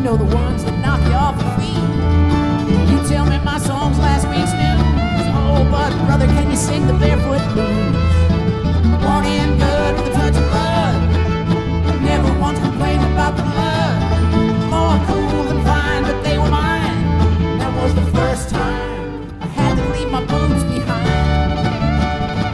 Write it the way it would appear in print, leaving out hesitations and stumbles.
know, the ones that knock you off your feet. You tell me my song's last week's news. Oh, but brother, can you sing the barefoot blues?